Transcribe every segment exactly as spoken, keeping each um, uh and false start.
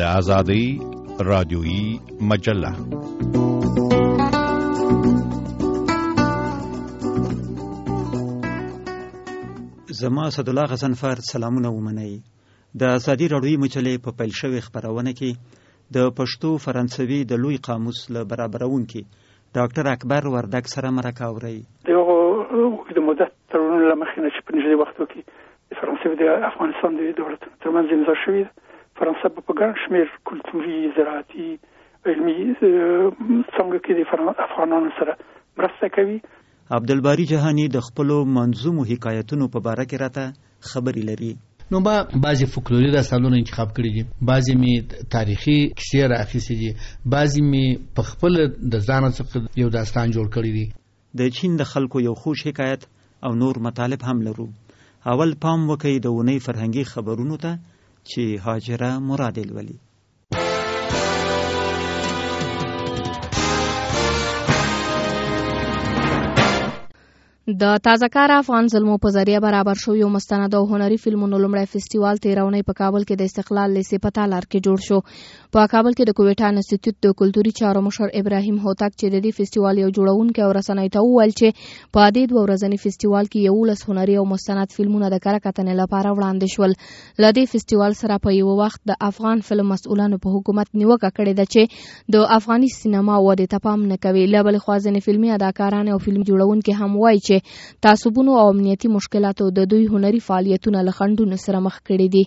آزادی رادیویی مجله. زما اسدالله غضنفر سلامونه ومنئ. د آزادي رادیویي مجلې په پیل شوې خپرونه کې د پښتو فرانسوي د لوی قاموس له برابرونکي ډاکټر اکبر وردګ سره مرکه اورئ. دغه د مدت تړونونو له مخې نه چې په نږدې وختو کې د فرانسې د افغانستان د دولتونو ترمنځ امضا شوې ده، فرانسه به په ګڼ شمېر کلتوري، زراعتي، علمي څانګو کې د افغانانو سره مرسته کوي. عبدالباري جهاني د خپلو منظومو حکایتونو په باره کې راته خبرې لري. نو ما بعضی فولکلوري داستانونه انتخاب کړي دي، بعضی می تاریخي کیسې راخیستې دي، بعضی می په خپل د ځان څخه یو داستان جوړ کړی دي. د چین د خلکو یو خوش حکایت او نور مطالب هم لرو. اول پام وکړئ د اونۍ فرهنګي خبرونو ته چې هاجره مراد الولي. د تازه کار افغان زلمو په ذریعه برابر شو یو مستند او هنري فلمونو لومړی فستیوال تیرونی په کابل کې د استقلال لیسې په تالار کې جوړ شو. په کابل کې د کویټا انسټیټیوټ د کلتوري چارو مشر ابراهیم هوتک چې د دې فستیوال یو جوړونکی او رسنۍ ته وویل چې په دې دوه ورځني فستیوال کې یولس هنري او مستند فلمونه د کره کتنې لپاره وړاندې شول. له دې فستیوال سره په یو وخت د افغان فلم مسؤلانو په حکومت نیوکه کړې ده چې د افغاني سینما ودې ته پام نه کوي. له بلې خوا ځینې فلمي اداکاران او فلم جوړونکي هم وایي چې تعصبونو او امنیتي مشکلاتو د دوی هنري فعالیتونه له خنډونو سره مخ کړي دي.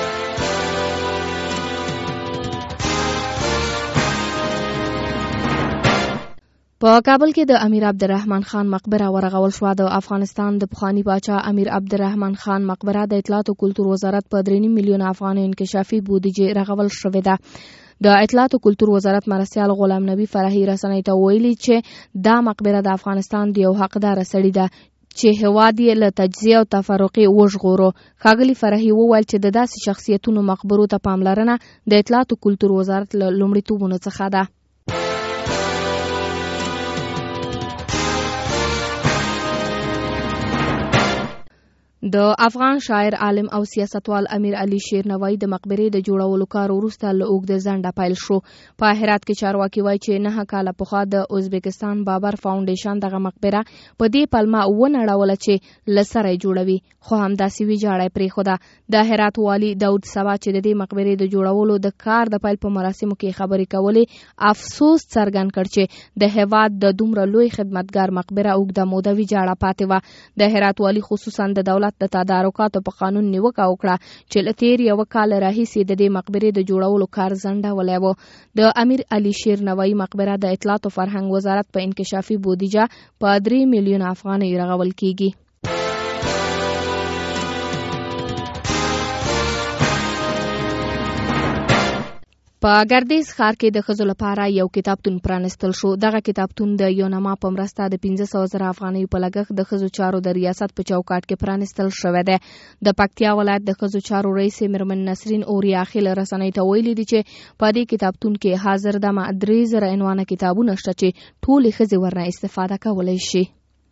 په کابل کې د امیر عبدالرحمن خان مقبره ورغول شوه. د افغانستان د پخواني باچا امیر عبدالرحمن خان مقبره د اطلاعات او کلتور وزارت په درې نیم میلیون افغانۍ انکشافي بودیجه رغول شوې ده. د اطلاعات او کلتور وزارت مرستیال غلام نبی فرحي رسنۍ ته ویلي چې دا مقبره د افغانستان د یو حقدار سړي ده چې هواد یې له تجزیه او تفرقې وژغورو. ښاغلي فرحي وویل چې د داسې شخصیتونو مقبرو ته پاملرنه د اطلاعات او کلتور وزارت له لومړیتوبونو څخه ده. د افغان شاعر، عالم او سیاستوال امیر علي شیر نوایی د مقبرې د جوړولو کار وروسته له اوږده ځنډه پیل شو. په هرات کې چارواکي وایي چې نه کاله پخوا د ازبکستان بابر فاونډیشن دغه مقبره په دې پلمه ونړوله چې له سره یې جوړوي، خو همداسې ویجاړه یې پرېښوده. د هرات والي داود سبا چې د دې مقبرې د جوړولو د کار د پیل په مراسمو کې خبرې کولې، افسوس څرګند کړ چې د هېواد د دومره لوی خدمتګار مقبره اوږده موده ویجاړه پاتې وه. د هرات والي خصوصا د دولت د تدارکاتو په قانون نیوکه وکړه چې له تېر یوه کال راهیسې د دې مقبرې د جوړولو کار ځنډولی و. د امیر علي شیر نوایی مقبره د اطلاعات او فرهنګ وزارت په انکشافي بودیجه په درې میلیونه افغانۍ رغول کیږي. په ګردیز ښار کې د ښځو لپاره یو کتابتون پرانستل شو. دغه کتابتون د یونما په مرسته د پنځه سوه زره افغانیو په لګښت د ښځو چارو د ریاست په چوکاټ کې پرانستل شوی دی. د پکتیا ولایت د ښځو چارو رئیس میرمن نسرین اوریاخیل رسنۍ ته ویلي دي چې په دې کتابتون کې حاضر دمه درې زره عنوانه کتابونه شته چې ټولې ښځې ورنه استفاده کولی شي.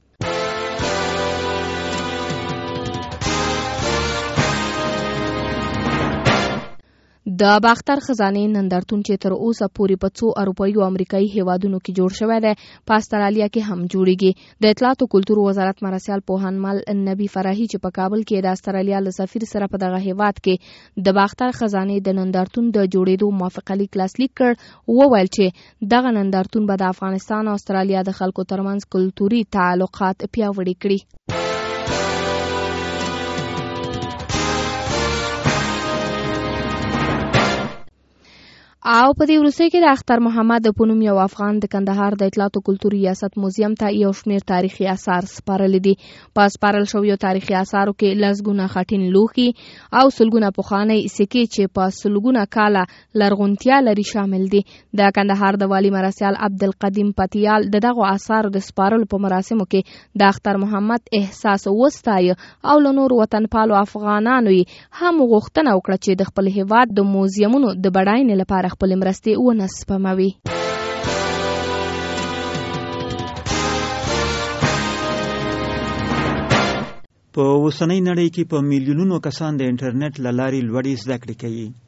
د باختر خزانې نندارتون چې تر اوسه پورې په څو اروپایي او امریکایي هیوادونو کې جوړ شوی دی، په استرالیا کې هم جوړیږي. د اطلاعات او کلتور وزارت مرستیال پوهنمل نبی فرحي چې په کابل کې د استرالیا له سفیر سره په دغه هیواد کې د باختر خزانې د نندارتون د جوړېدو موافقه لیک لاسلیک کړ، وویل چې دغه نندارتون به د افغانستان او استرالیا د خلکو ترمنځ کلتوري تعلقات پیاوړي کړي. او په دې وروستیو کې د اختر محمد په نوم یو افغان د کندهار د اطلاعات او کلتور ریاست موزیم ته یو شمېر تاریخي آثار سپارلي دي. په سپارل شویو تاریخي آثارو کې لسګونه خټین لوښي او سلګونه پخوانۍ سکې چې په سلګونه کاله لرغونتیا لري شامل دي. د کندهار د والي مرستیال عبدالقدیم پتیال د دغو آثارو د سپارلو په مراسمو کې د اختر محمد احساس وستایه او له نورو وطنپالو افغانانو یې هم غوښتنه وکړه چې د خپل هېواد د موزیمونو د بډاینې لپاره خپل مرستې ونه سپموي. په اوسنۍ نړۍ کې په میلیونونو کسان د انټرنیټ له لارې لوړې زده کړې کوي.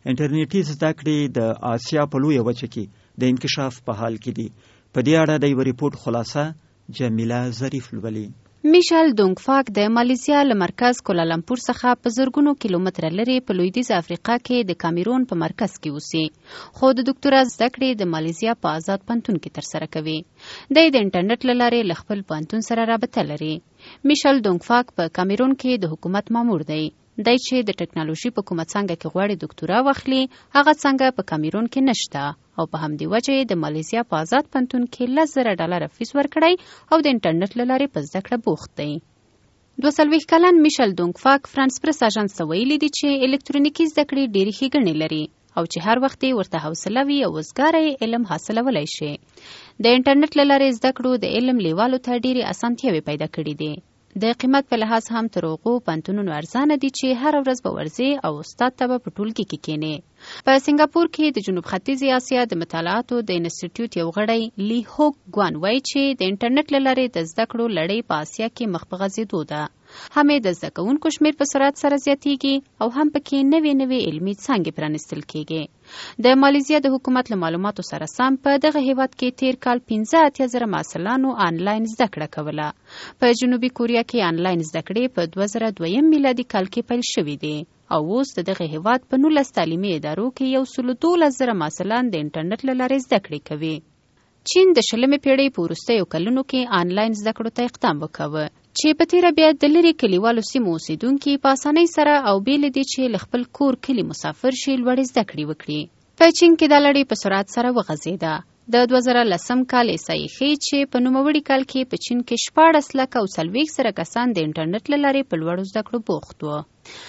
انټرنیټي زده کړې د آسیا په لویه وچه کې د انکشاف په حال کې دي. په دې اړه د یو ریپورت خلاصه جمیله ظریف لولي. میشل دونګفاک د مالیزیا له مرکز کولالمپور څخه په زرګونو کیلومتره لرې په لویدیځ افریقا کې د کامیرون په مرکز کې اوسي، خو د ډاکټرا زده کړې د مالیزیا په آزاد پوهنتون کې ترسره کوي. دی د انټرنیټ له لارې له خپل پوهنتون سره رابطه لري. میشل دونګفاک په کامیرون کې د حکومت مامور دی. دی چې د ټکنالوژي په کومه څانګه کې غواړي ډاکټرا واخلي، هغه څانګه په کامیرون کې نشته او په همدې وجه د مالیزیا په آزاد پوهنتون کې لس زره ډالر فیس ورکړی او د انټرنیټ له لارې په زده کړه بوخت دی. دوه څلوېښت کلن میشل دونګفاک فرانس پرس اژانس ته ویلي دي چې الکترونیکي زده کړې ډېرې ښېګڼې لري او چې هر وخت یې ورته حوصله وي او وزګاره علم حاصلولی شي. د انټرنیټ له لارې زده کړو د علم لیوالو ته ډېرې اسانتیاوې پیدا کړي دي. د قیمت په لحاظ هم تر هغو پوهنتونونو ارزانه دي چې هر ورځ به ورځي او استاد ته به په ټولګي کې کښېني. په سنګاپور کې د جنوب ختیځې اسیا د مطالعاتو د انسټیټیوټ یو غړی لی هوک ګوان وایي چې د انټرنیټ له لارې د زده کړو لړۍ په اسیا کې مخ په غځېدو ده. هم د زده کوونکو شمېر په سرعت سره زیاتېږي او هم پکې نوې نوې علمي څانګې پرانیستل کېږي. د مالیزیا د حکومت له معلوماتو سره سم په دغه هیواد کې تیر کال پنځه اتیا زره محصلانو آنلاین زده کړه کوله. په جنوبي کوریا کې آنلاین زده کړې په دوه زره دویم میلادي کال کې پیل شوې دي او اوس د دغه هیواد په نولس تعلیمي ادارو کې یو سل دولس زره محصلان د انټرنیټ له لارې زده کړې کوي. چین د شلمې پیړۍ په وروستیو کلونو کې آنلاین زده کړو ته اقدام وکاوه چې په تیره بیا د لرې کلیوالو سیمو اوسیدونکي په اسانۍ سره او بې له دې چې له خپل کور کلي مسافر شي لوړې زده کړې وکړي. په چین کې دا لړۍ په سرعت سره وغځېده. د دوه زره لسم کال احصایې ښیي چې په نوموړي کال کې په چین کې شپاړس لکه او څلوېښت زره کسان د انټرنیټ له لارې په لوړو زده کړو بوخت وو.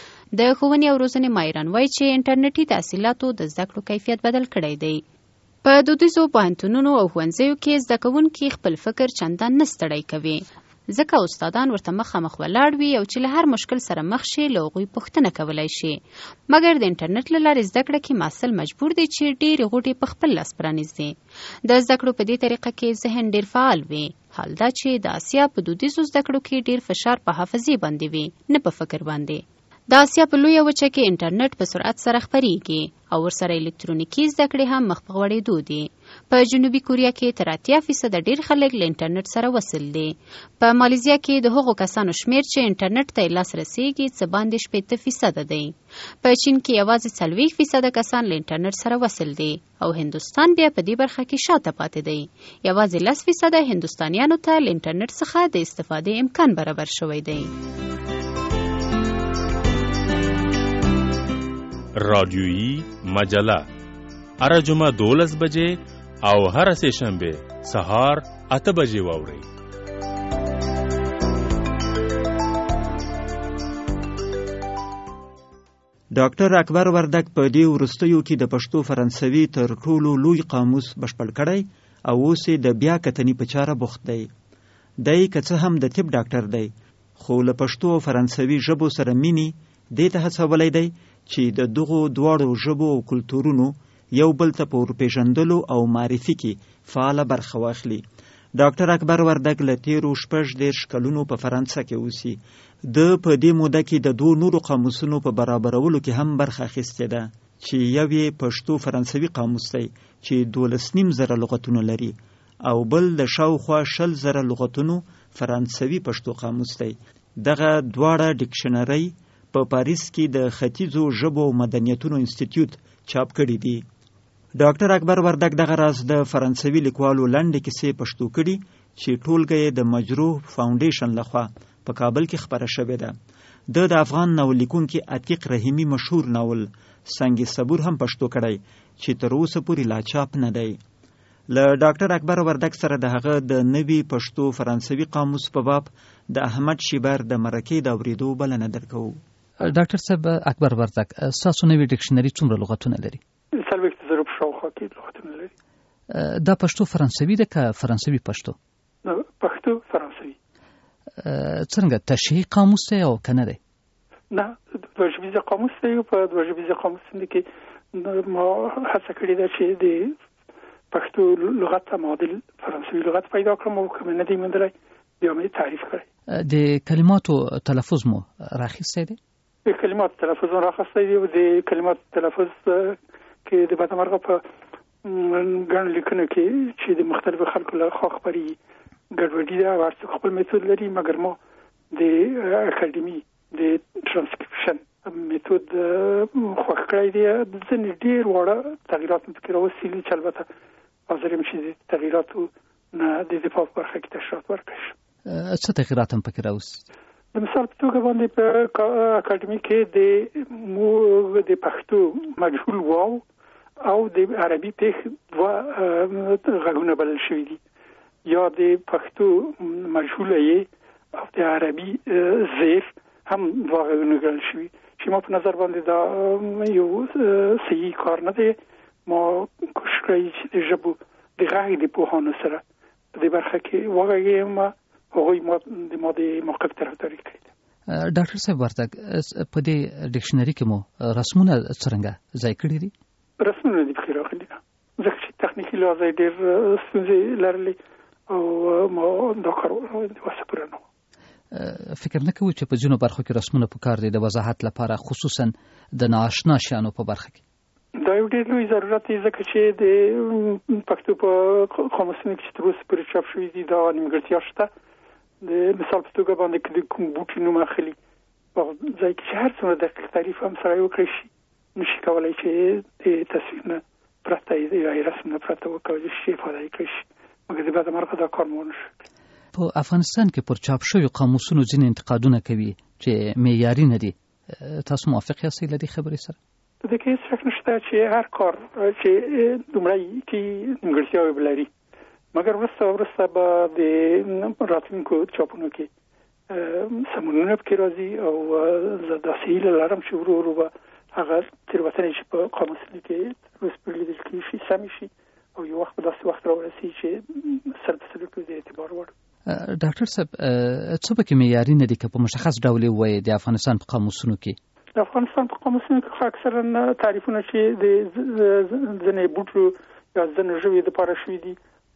د ښوونې او روزنې ماهران وایي چې انټرنیټي تحصیلاتو د زده کړو کیفیت بدل کړی دی. په دودیزو پوهنتونونو او ښوونځیو کې زده کوونکي خپل فکر چندان نه ستړی کوي، ځکه استادان ورته مخامخ ولاړ وي او چې له هر مشکل سره مخ شي له هغوی پوښتنه کولی شي. مګر د انټرنیټ له لارې زده کړه کې محصل مجبور دی چې ډېرې غوټې په خپل لاس پرانیزي. د زده کړو په دې طریقه کې ذهن ډېر فعال وي. حال دا چې د اسیا په دودیزو زده کړو کې ډېر فشار په حافظې باندې وي، نه په فکر باندې. د اسیا په لویه وچه کې انټرنیټ په سرعت سره خپریږي او ورسره الکترونیکي زده کړې هم مخ په غوړېدو دي. په جنوبي کوریا کې تر اتیا فیصده ډېر خلک له انټرنیټ سره وصل دي. په مالیزیا کې د هغو کسانو شمېر چې انټرنیټ ته یې لاس رسېږي څه باندې شپېته فیصده دی. په چین کې یوازې څلوېښت فیصده کسان له انټرنیټ سره وصل دي او هندوستان بیا په دې برخه کې شاته پاتې دی. یوازې لس فیصده هندوستانیانو ته له انټرنیټ څخه د استفادې امکان برابر شوی دی. رادیویی مجله هر جمعه دولس بجې او هر سه شنبه سهار اته بجې واورئ. ډاکټر اکبر وردک په دې وروستیو کې د پښتو فرانسوي تر ټولو لوی قاموس بشپړ کړی او اوس یې د بیا کتنې په چاره بوخت دی. دی که څه هم د طب ډاکټر دی، خو له پښتو او فرانسوي ژبو سره مینې دې ته هڅولی دی چې د دغو دواړو ژبو او کلتورونو یو بل ته په ورپېژندلو او معرفي کې فعاله برخه واخلي. ډاکټر اکبر وردک له تیرو شپږ دېرش کلونو په فرانسه کې اوسي. د په دې موده کې د دوو نورو قاموسونو په برابرولو کې هم برخه اخیستې ده چې یو یې پښتو فرانسوي قاموس دی چې دولس نیم زره لغتونه لري او بل د شاوخوا شل زره لغتونو فرانسوي پښتو قاموس دی. دغه دواړه ډکشنرۍ په پاریس کې د ختیځو ژبو او مدنیتونو انسټیټیوټ چاپ کړي دي. ډاکټر اکبر وردک دغه راز د فرانسوي لیکوالو لنډې کیسې پښتو کړي چې ټولګه یې د مجروح فاونډیشن لخوا په کابل کې خپره شوې ده. د د افغان ناول لیکونکي عتیق رحیمي مشهور ناول سنگ صبور هم پښتو کړی چې تر اوسه پورې لا چاپ نه دی. له ډاکټر اکبر وردک سره د هغه د نوي پښتو فرانسوي قاموس په باب د احمد شیبر د مرکې د اورېدو بلنه درکوو. ډاکټر صاحب اکبر وردک ستاسو نوې ډکشنري څومره لغتونه لري؟ څلوېښت زره په شاوخوا کې لغتونه لري. دا پښتو فرانسوي ده که فرانسوي پښتو؟ پښتو فرانسوي. څنګه تشریحي قاموس دی او که نه دی؟ نه، دوه ژبیزه قاموس دی. په دوه ژبیزه قاموس کې ما هڅه کړې ده چې د پښتو لغت ته معادل فرانسوي لغت پیدا کړم او کوم نه دی موندلی بیا مې تعریف کړی. د کلماتو تلفظ مو راخیستی دی؟ د کلمات تلفظ راخسته دي او د کلمات تلفظ کې د بدمرغه په ګڼ لیکنه کې چې د مختلفو خلکو له خوا خبري ګډوډي ده، ورڅ خپل میتود لري، مګر ما د اکاډمي د ترانسکریپشن میتود خوښ کړی دی. ځینې ډېر واړه تغییرات پکې راوستلي چې البته حاضر یم چې د تغییراتو نه د دفاع په برخه کې تشریحات ورکړی شم. څه تغییرات هم پکې راوستي؟ د مثال په توګه باندې په اکاډمي کې د مو د پښتو مجهول واو او د عربي پېښ دوه غږونه بلل شوي دي، یا د پښتو مجهول یې او د عربي زیر هم دوه غږونه ګڼل شوي چې ما په نظر باندې دا یو صحیح کار نه دی. ما کوشش کړی چې د ژبو د غږ د پوهانو سره په دې برخه کې وغږېږم، هغوی ما د ما د موقف طرفداري کړې ده. ډاکټر صاحب ورته په دې ډکشنري کې مو رسمونه څرنګه ځای کړي دي؟ رسمونه دي پکې راغلي ده، ځکه چې تخنیکي لحاظ ډېر ستونزې لرلې او ما دا کار وسه پوره نه. فکر نه کوئ چې په ځینو برخو کې رسمونه پکار دي د وضاحت لپاره، خصوصا د ناآشنا شیانو په برخه کې؟ دا یو ډېر لوی ضرورت دی، ځکه چې د پښتو په قاموسونو کې چې تر اوسه پورې چاپ شوي دي دا نیمګړتیا شته. د مثال په توګه باندې کې د کوم بوټي نوم اخلي په ځای کې چې هر څومره دقیق تعریف هم سره وکړي شي نشي کولی چې د تصویر نه پرته یا رسم نه پرته وکړي شي استفاده کړي شي، مګر د بدمرغه دا کار مو نشي. په افغانستان کې پر چاپ شوی قاموسونو ځینې انتقادونه کوي چې معیاري نه دي، تاسو موافق یاست له دې خبرې سره؟ په دې کې څه نشته چې هر کار چې دومره کې نیمګړتیاوې ولري، مګر وروسته وروسته به د راتلونکو چاپونو کې سمونونه پکې راځي او زه داسې هیله لرم چې ورو ورو به هغه تېروتنې چې په قاموسونو کې تر اوسه پورې لیدل کېږي شي سمې شي او یو وخت به داسې وخت راورسي چې سر په سر د اعتبار وړ. ډاکټر صاحب څه پکې معیاري نه دي که په مشخص ډول یې ووایي د افغانستان په قاموسونو کې؟ د افغانستان په قاموسونو کې اکثرا تعریفونه چې د ځینې بوټو یا ځینې ژویو دپاره شوي دي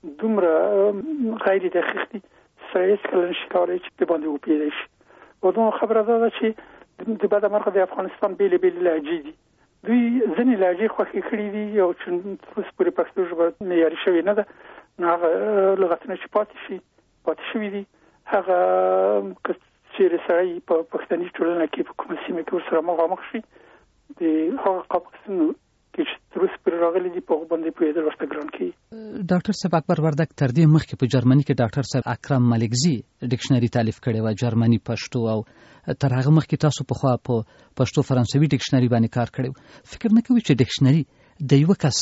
دومره غیر دقیق دي سړی هېڅکله نشي کولی چې په باندې وپوهېدی شي. او دومره خبره دا ده چې د بدمرغه د افغانستان بېلې بېلې لهجې دي، دوی ځینې لهجې خوښې کړي دي او چې تر اوسه پورې پښتو ژبه معیاري شوې نه ده، نو هغه لغتونه چې پاتې شي پاتې شوي دي. هغه که چېرې سړی په پښتني ټولنه کې په کومه سیمه کې ورسره مخامخ شي د هغه قاموسونو کې چې تر اوسه پورې راغلي دي په هغو باندې پوهېدل ورته ګران کوي. ډاکټر صاحب اکبر وردک تر دې مخکې په جرمني کې ډاکټر صاحب اکرم ملکزي ډکشنري تالیف کړې وه، جرمني پښتو، او تر هغه مخکې تاسو پخوا په پښتو فرانسوي ډکشنري باندې کار کړی و. فکر نه کوئ چې ډکشنري د یوه کس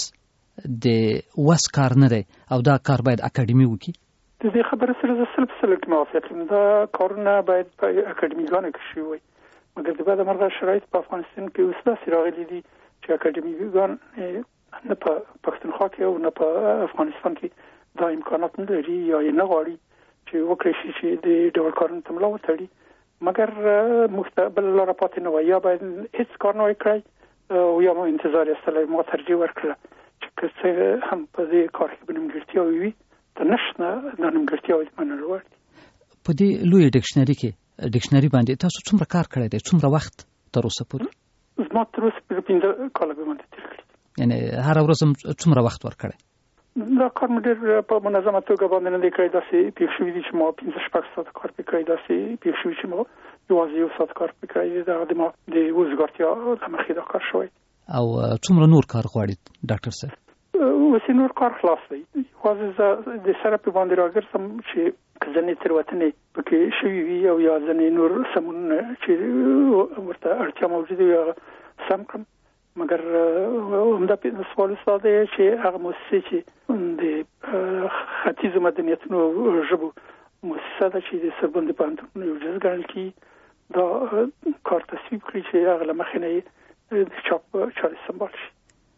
د وس کار نه دی او دا کار باید اکاډمي وکړي؟ د دې خبره سره زه سل په سل کې موافق یم. دا کارونه باید په اکاډمیګانو کې شوي وي، مګر د بدمرغه شرایط په افغانستان کې اوس داسې راغلي دي چې اکاډمیګان نه په پښتونخوا کې او نه په افغانستان کې دا امکانات نه لري یا یې نه غواړي چې وکړي شي چې د ډول کارونو ته ملا وتړي. مګر موږ ته بله لاره پاتې نه وه، یا باید هېڅ کار نه وای کړی او یا مو انتظار ایستلی. ما ترجیح ورکړه چې که څه هم په دې کار کې به نیمګړتیاوې وي ته نشته دا نیمګړتیاوې د منلو وړ دي. په دې لویه ډکشنري کې ډکشنري باندې تاسو څومره کار کړی دی؟ څومره وخت تر اوسه پورې؟ زما تر اوسه پورې پنځه کاله به باندې تېر کړي. یعنې هره ورځ هم څومره وخت ورکړی؟ دا کار مې ډېر په منظمه توګه باندې نه دی کړی. داسې پېښ شوي دي چې ما پنځه شپږ ساعته کار پرې کړی، داسې پېښ شوي چې ما یوازې یو ساعت کار پرې کړی دی. دا د ما د وزګارتیا له مخې دا کار شوی. او څومره نور کار غواړي ډاکټر صاحب؟ اوس نور کار خلاص دی، یوازې زه د سره په باندې راګرځم چې که ځینې تېروتنې پکې شوي وي او یا ځینې نور سمونونه چې ورته اړتیا موجوده وي هغه سم کړم. مګر همدا سوال ساده دی چې هغه مؤسسې چې د ختیځو مدنیتونو او ژبو مؤسسه ده چې د سربند پوهنتون یو جز ګڼل کېږي، دا کار تصویب کړي چې هغه له مخې نه یې د چاپ چارې سمبال شي.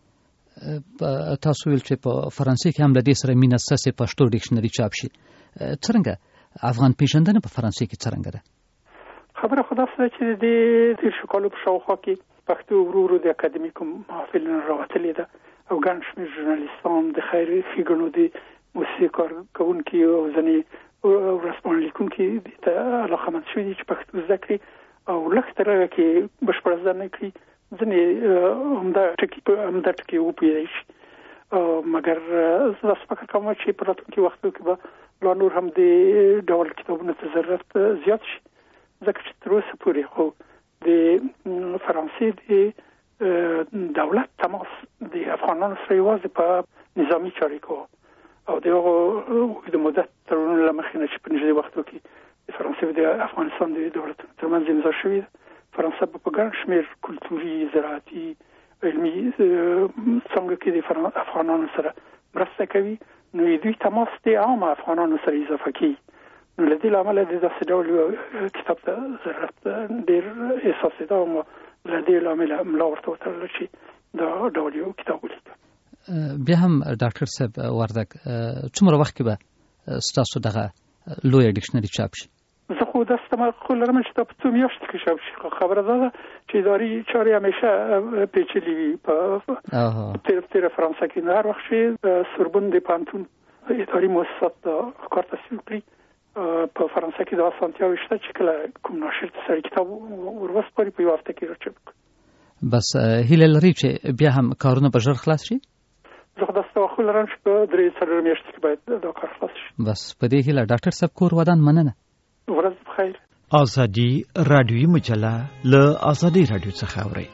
تاسو ویل چې په فرانسې کې هم له دې سره مینه سته چې پښتو ډکشنري چاپ شي. څرنګه افغان پیژندنه په فرانسې کې څرنګه ده؟ خبره خو داسې ده چې د تېر شو کالو په شاوخوا کې پښتو ورو ورو د اکاډمیکو محافلونو راوتلې ده او ګڼ شمېر ژورنالیستان د خیري ښېګڼو د موسسې کارکوونکي او ځینې ورځپاڼې لیکونکي دې ته علاقمند شوي دي چې پښتو زده کړي او لږ تر هغه کې بشپړ زده نه کړي ځینې همدا ټکي په همدا ټکي وپوهېدای شي. مګر زه داسې فکر کوم چې په راتلونکي وختو کې به لا نور هم د ډول کتابونو ته ضرورت زیات شي، ځکه چې تر اوسه پورې خو د فرانسې د دولت تماس د افغانانو سره یوازې په نظامي چارې کوه او د هغو اوږده مدت تړونونو له مخې نه چې په نږدې وختو کې د فرانسې د افغانستان د دولتونو ترمنځ امضا شوې ده، فرانسه به په ګڼ شمېر کلتوري، زراعتي، علمي څنګه کې د افغانانو سره مرسته کوي، نو دوی تماس د عام افغانانو سره اضافه کوي. نو له دې له امله د داسې ډول کتاب ته ضرورت ډېر احساسېده او له دې له امله ملا ورته وتړله چې دا ډول یو کتاب ولیکم. بیا هم ډاکټر صاحب وردګ څومره وخت کې به ستاسو دغه لویه ډکشنري چاپ شي؟ زه خو داسې تمه لرم چې دا په څو میاشتو کې چاپ شي. خبره دا ده چې اداري چارې همیشه پیچلې وي. په تېره تېره فرانسه کې نه هر وخت چې سوربون د پوهنتون اداري مؤسسات کار تصویب کړي، په فرانسه کې دا اسانتیاوې شته چې کله کوم ناشر ته سړی کتاب وروسپاري په یوه هفته کې راچاپ کړي. بس هیله لري چې بیا هم کارونه به ژر خلاص شي؟ زه خو داسې توقع لرم چې په درې څلور میاشتو کې باید دا کار خلاص شي. بس په دې هیله ډاکټر صاحب کور ودان مننه. ورځ بخیر. ازادي رادیویي مجله له ازادي رادیو څخه اورئ.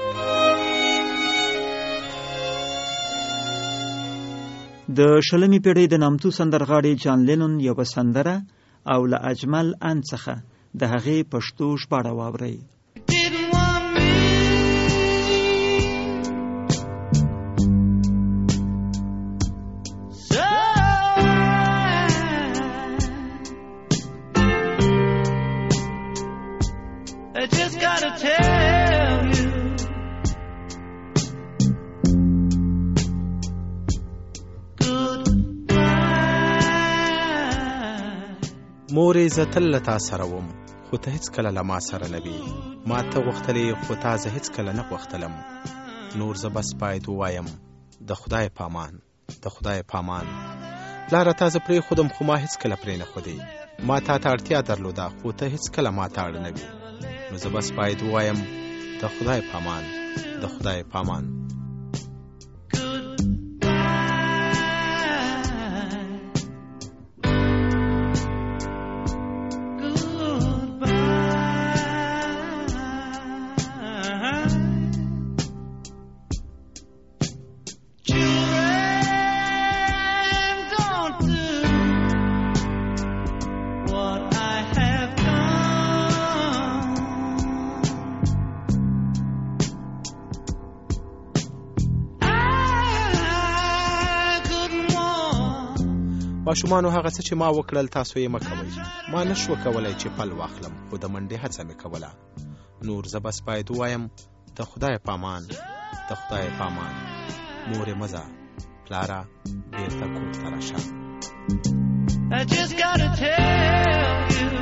د شلمې پیړۍ د نامتو سندرغاړي جان لینون یوه سندره او له اجمل ان څخه د هغې پښتو ژباړه واورئ. مورې زه تل له تا سره وم، خو ته هیڅ کله له ما سره نه وې. ما ته غوښتلې خو تا زه هیڅ کله نه غوښتلم. نور زه بس باید ووایم د خدای پامان، د خدای پامان. لاره تا زه پرېښودم خو ما هیڅ کله پرې نه ښودې. ما تا ته اړتیا درلوده خو ته هیڅ کله ما ته اړ نه وې. نو زه بس باید ووایم د خدای پامان، د خدای پامان. ماشومانو هغه څه چې ما وکړل تاسو یې مه کوئ. ما نه شو کولی چې پل واخلم، خو د منډې هڅه مې کوله. نور زه بس باید ووایم د خدای پامان، د خدای پامان. مورې مه ځه، پلاره بېرته کور ته راشه. I just gotta tell you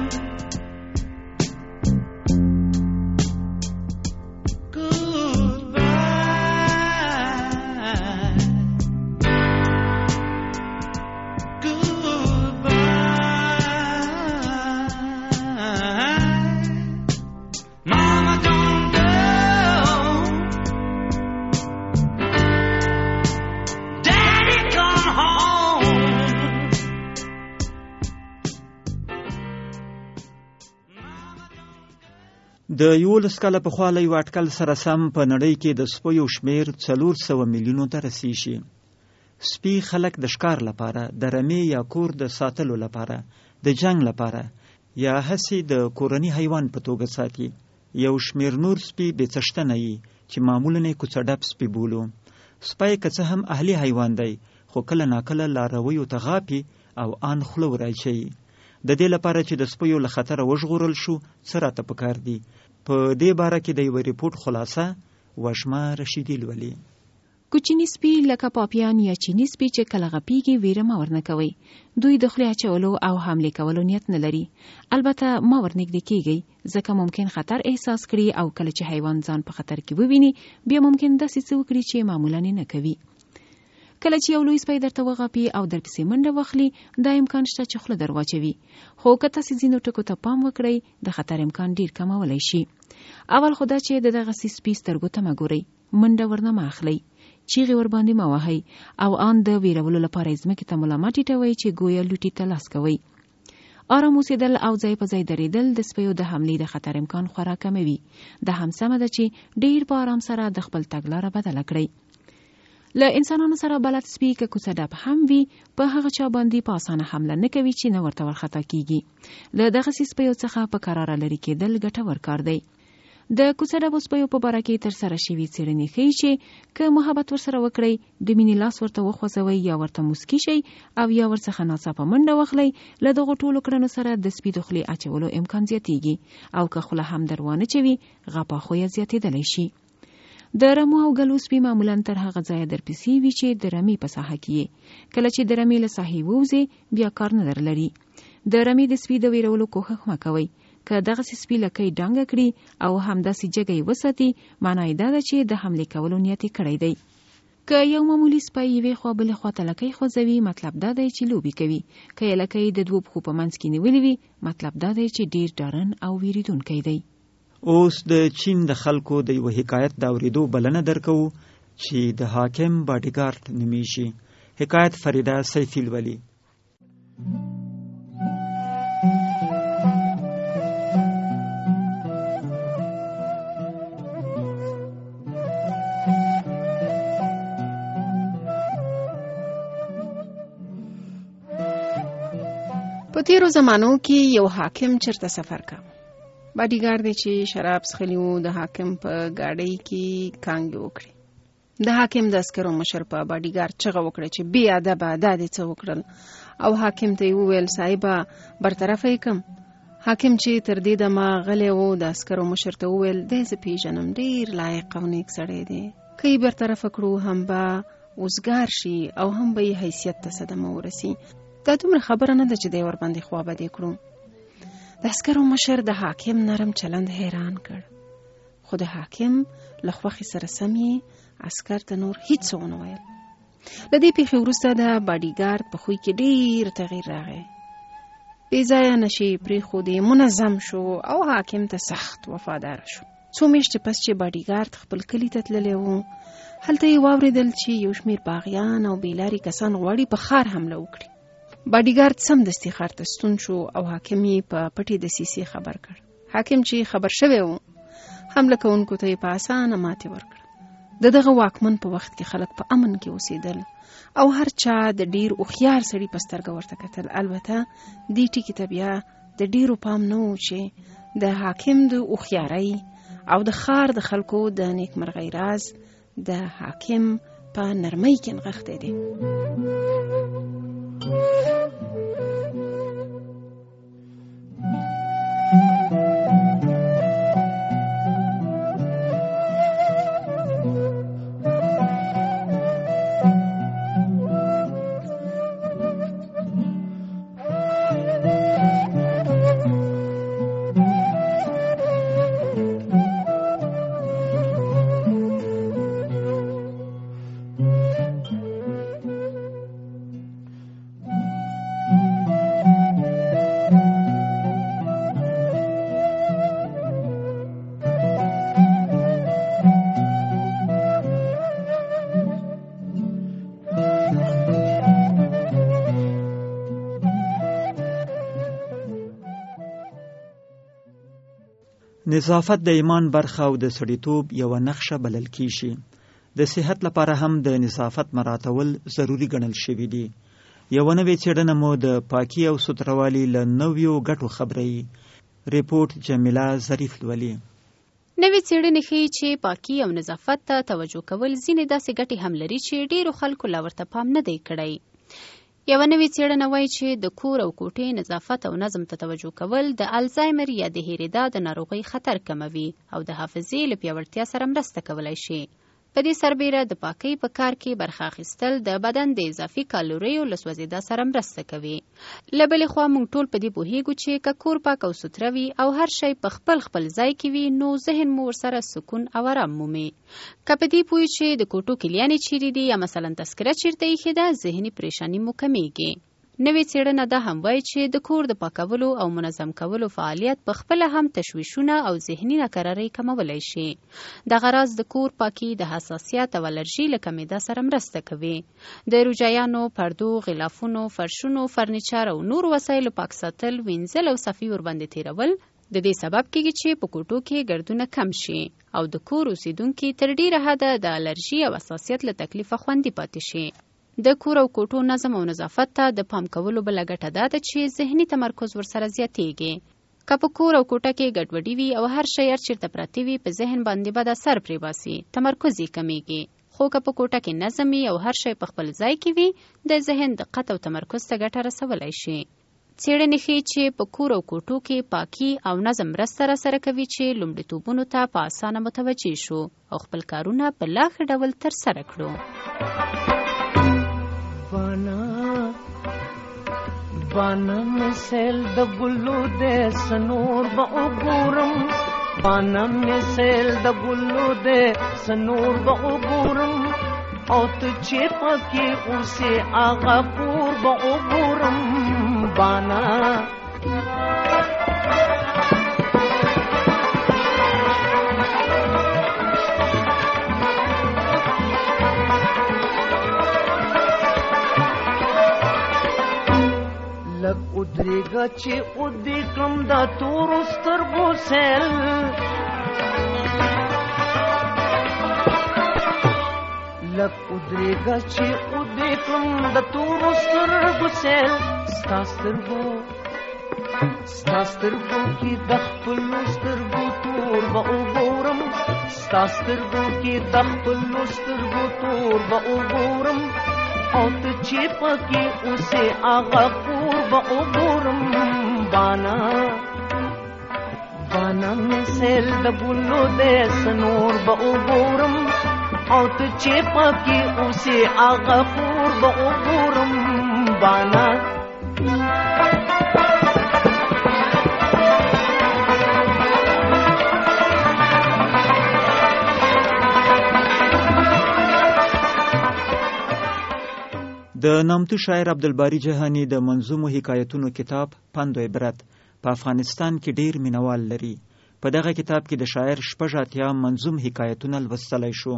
د یولس کاله پخوا له یو اټکل سره سم په نړۍ کې د سپیو شمېر څلور سوه میلیونو ته رسیږي. سپي خلک د ښکار لپاره، د رمې یا کور د ساتلو لپاره، د جنگ لپاره یا هسې د کورني حیوان په توګه ساتي. یو شمېر نور سپي بې څښتنه یي چې معمولا یې کوڅه سپي بولو. سپی که څه هم اهلي حیوان دی، خو کله ناکله لارویو ته غاپي او ان خوله ورایچوي. د دې لپاره چې د سپیو له خطره وژغورل شو څه راته پکار دي؟ په دې باره کې د یوه ریپورټ خلاصه وشمه رشیدي لولي. کوچني سپي لکه پاپیان یا چینی سپي چې کله غپیږي ویره مه ورنه کوئ. دوی د خولې اچولو او حملې کولو نیت نه لري. البته مه ورنږدې کیږئ، ځکه ممکن خطر احساس کړي او کله چې حیوان ځان په خطر کې وویني بیا ممکن داسې څه وکړي چې معمولا نه کوي. کله چې یو لوی سپی درته وغاپي او درپسې منډه واخلي دا امکان شته چې خوله در واچوي، خو که تاسې ځینو ټکو ته پام وکړئ د خطر امکان ډیر کمولی شي. اول خو دا چې د دغسې سپي سترګو ته مه ګورئ، منډه ورنه مه اخلئ، چیغې ورباندې مه وهئ او ان د ویرولو لپاره یې ځمکې ته ملا مه ټیټوئ چې ګویا لوټي ته لاس کوئ. آرام اوسېدل او ځای په ځای درېدل د سپیو د حملې د خطر امکان خورا کموي. دا هم سمه ده چې ډیر په آرام سره د خپل تګلاره بدله کړئ. له انسانانو سره بلد سپي که کوڅه ډب هم وي په هغه چا باندې په اسانه حمله نه کوي چې نه ورته ورخطا کیږي. له دغسې سپیو څخه په کراره لرې کېدل ګټور کار دی. د کوڅه ډبو سپیو په باره کې تر سره شوي څېړنې ښیي چې که محبت ورسره وکړئ، د مینې لاس ورته وخوځوئ یا ورته موسکي شئ او یا ورڅخه ناڅاپه منډه واخلئ، له دغو ټولو کړنو سره د سپي د خولې اچولو امکان زیاتیږي او که خوله هم در وانه چوي غپا خو یې زیاتېدلی شي. د رمو او ګلو سپي معمولا تر هغه ځایه درپسې وي چې د رمې په ساحه کې یې. کله چې د رمې له ساحې ووځې بیا کار نه در لري. د رمې د سپي د ویرولو کوښښ مه کوئ. که دغسې سپي لکۍ ډنګه کړي او همداسې جګه یې وساتي، معنا یې دا ده چې د حملې کولو نیت یې کړی دی. که یو معمولي سپی یوې خوا بلې خوا ته لکۍ خوځوي، مطلب دا دی چې لوبې کوي. که یې لکۍ د دوو پښو په منځ کې نیولې وي، مطلب دا دی چې ډیر ډارن او ویریدونکی دی. اوس د چین د خلکو د یو حکایت د اورېدو بلنه درکو چې د حاکم باډیګارد نومیږي. حکایت فریده سیفی لولي. په تیرو زمانو کې یو حاکم چرته سفر کا. باډیګارد چې شراب څښلی و د حاکم په ګاډۍ کې کانګې وکړې. د حاکم د عسکرو مشر په باډیګارد چغه وکړه چې بې ادبه دا دې څه وکړل، او حاکم ته یې وویل صاحبه برطرفه یې کم. حاکم چې تر دې دمه غلی و د عسکرو مشر ته وویل دی زه پیژنم، ډېر لایق او نیک سړی دی، که یې برطرفه کړو هم به اوزګار شي او هم به یې حیثیت ته صدمه ورسي. دا دومره خبره نه ده چې دی ورباندې خوابدې کړو. د عسکرو مشر د حاکم نرم چلند حیران کړ، خو د حاکم له خوښې سره سم یې عسکر ته نور هیڅ ونه ویل. له دې پیښې وروسته د باډیګارد په خوی کې ډېر تغییر راغی. بې ځایه نشې پرېښودې، منظم شو او حاکم ته سخت وفادار شو. څو میاشتې پس چې باډیګارد خپل کلي ته تللی و، هلته یې واورېدل چې یو شمېر باغیان او بېلارې کسان غواړي په ښار حمله وکړي. باډیګارد سمدستي ښار ته ستون شو او حاکم یې په پټې دسیسې خبر کړ. حاکم چې خبر شوی و، حمله کوونکو ته یې په اسانه ماتې ورکړه. د دغه واکمن په وخت کې خلک په امن کې اوسېدل او هر چا د ډیر هوښیار سړي په سترګه ورته کتل. البته دې ټکي ته بیا د ډیرو پام نه و چې د حاکم د هوښیارۍ او د ښار د خلکو د نیکمرغۍ راز د حاکم په نرمۍ کې نغښتی دی. نظافت د ایمان برخه او د سړیتوب یوه نقشه بلل کیږي. د صحت لپاره هم د نظافت مراعاتول ضروری ګڼل شوي دي. یوه نوې څېړنه مو د پاکي او سوتروالي له نویو ګټو خبروي. ریپورت جمیله ظریف لولي. نوې څېړنې ښیي چې پاکي او نظافت ته توجه کول ځینې داسې ګټې هم لري چې ډېرو خلکو لا ورته پام نه دی کړی. یوه نوې څېړنه وایي چې د کور او کوټې نظافت او نظم ته توجه کول د الزایمر یا د هیریدا د ناروغۍ خطر کموي او د حافظې له پیاوړتیا سره مرسته کولی شي. په دې سربیره د پاکۍ په کار کې برخه اخیستل د بدن د اضافي کالوریو له سوځېدا سره مرسته کوي. له بلې خوا موږ ټول په دې پوهیږو چې که کور پاک او سوتره وي او هر شی په خپل خپل ځای کې وي نو ذهن مو ورسره سکون او آرام مومي. که په دې پوه چې د کوټو کلیانې چیرې دي یا مثلا تذکره چیرته ایښې ده ذهني پریشاني مو کمیږي. نوې څېړنه دا هم وایي چې د کور د پاکولو او منظم کولو فعالیت په خپله هم تشویشونه او ذهني ناکرارۍ کمولی شي. دغه راز د کور پاکي د حساسیت او الرژي له کمېدا سره مرسته کوي. د روجایانو، پردو، غلافونو، فرشونو، فرنیچر او نور وسایلو پاک ساتل، وینځل او صفي ورباندې تېرول د دې سبب کېږي چې په کوټو کې ګردونه کم شي او د کور اوسیدونکي تر ډېره حده د الرژي او حساسیت له تکلیفه خوندي پاتې شي. د کور او کوټو نظم او نظافت ته د پام کولو بله ګټه دا ده چې ذهني تمرکز ورسره زیاتیږي. که په کور او کوټه کې ګډوډي وي او هر شی هر چېرته پراته وي په ذهن باندې به د اثر پرې باسي، تمرکز یې کمیږي. خو که په کوټه کې نظم وي او هر شی په خپل ځای کې وي د ذهن دقت او تمرکز ته ګټه رسولی شي. څېړنې ښیي چې په کور او کوټو کې پاکي او نظم مرسته راسره کوي چې لومړیتوبونو ته په اسانه متوجه شو او خپل کارونه په لا ښه ډول ترسره کړو. بانا مثل د ګلو د سنور به وګورم، بانا مثل د ګلو د سنور به وګورم، او ته چې پکې اوسې هغه کور به وګورم. بانا لږ ودرېږه چې ودې کړم دا تورو سترګو سیل، لږ ودرېږه چې ودې کړم د تورو سترګو سیل. ستا سترګو ستا سترګو کې د خپلو سترګو تور به وګورم، ستا سترګو کې د خپلو سترګو تور به وګورم، او ته چې پکې اوسې هغه کور به وګورم. بانا بانا مثل د ګلو د سنور به وګورم، او ته چې پکې اوسې هغه کور به وګورم. بانا د نامتو شاعر عبدالباری جهانی د منظومو حکایتونو کتاب پند و عبرت په افغانستان کې ډیر مینوال لري. په دغه کتاب کې د شاعر شپږ اتیا منظوم حکایتونه لوستلی شو.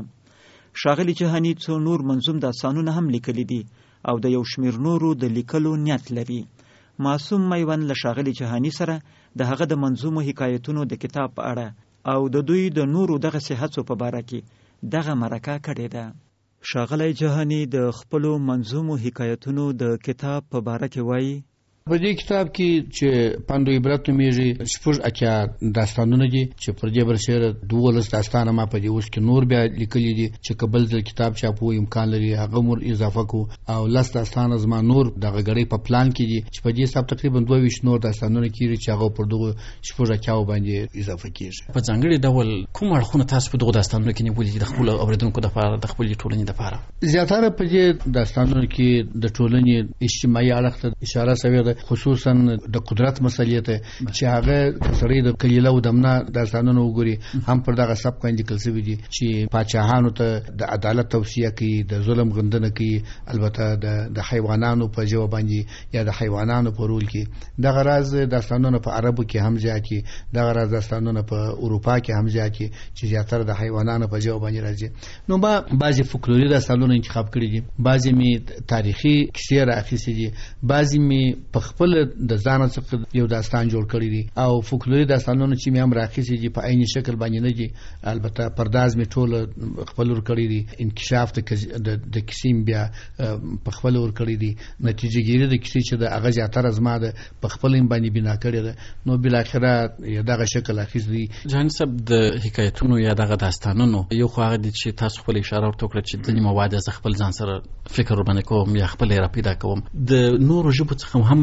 ښاغلي جهانی څو نور منظوم داستانونه هم لیکلي دي او د یو شمیر نورو د لیکلو نیت لري. معصوم میوند له ښاغلي جهانی سره د هغه د منظومو حکایتونو د کتاب په اړه او د دوی د نورو دغسې هڅو په باره کې دغه مرکه کړې ده. ښاغلی جهانی د خپلو منظومو حکایتونو د کتاب په باره کې وایي: په دې کتاب کې چې پند و عبرت نومیږي شپږ اتیا داستانونه دي چې پر دې برسېره دولس داستانه ما په دې اوس کې نور بیا لیکلي دي چې که بل ځل کتاب چاپو امکان لري هغه مور اضافه کو او لس داستانه زما نور دغه ګړۍ په پلان کې دي چې په دې حساب تقریبا دوه ویشت نور داستانونه کېږي چې هغه پر دغو شپږ اتیاو باندې اضافه کېږي. په ځانګړي ډول کوم اړخونه تاسو په دغو داستانونو کې نیولي دي د خپلو اورېدونکو دپاره د خپلې ټولنې دپاره؟ زیاتره په دې داستانونو کې د ټولنې اجتماعي اړخ ته اشاره شوې ده، خصوصا د قدرت مسلې ته چې هغه سړی د کلیله او دمنه داستانونه وګوري هم پر دغه سب باندې لیکل شوي دي چې پاچاهانو ته د عدالت توصیه کوي، د ظلم غندنه کوي، البته د حیوانانو په ژبه باندې یا د حیوانانو په رول کې. دغه راز داستانونه په عربو کې هم زیات دي، دغه راز داستانونه په اروپا کې هم زیات دي چې زیاتره د حیوانانو په ژبه باندې راځي. نو ما بعضې فولکلوري داستانونه انتخاب کړي دي، بعضې مې تاریخي کیسې رااخیستې دي، بعضې مې په خپل د ځان څخه یو داستان جوړ کړی دي او فولکلوري داستانونه چې مې هم راخیستې دي په عیني شکل باندې نه دي، البته پرداز مې ټول خپل ور کړی دي، انکشاف د کیسې بیا په خپل ور کړی دي، نتیجه ګیری د کیسې چې د هغه زیاتره زما د په خپل باندې بنا کړې ده. نو بالاخره دغه شکل اخیست دي. جهاني صاحب د حکایتونو یا دغه داستانونو یو خو هغه دي چې تاسو خپل اشاره ورته وکړه چې ځینې مواد زه خپل ځان سره فکر ورباندې کوم یا خپل را پیدا کوم، د نورو ژبو څخه هم